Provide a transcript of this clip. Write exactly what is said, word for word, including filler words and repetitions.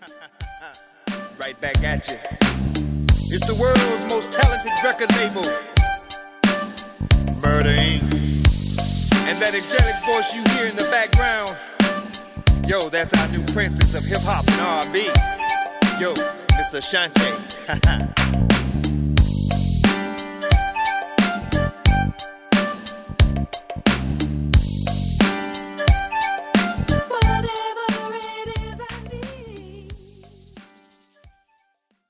Right back at you. It's the world's most talented record label, Murder Incorporated. And that angelic voice you hear in the background, yo, that's our new princess of hip hop and R and B. Yo, Miss Ashanti.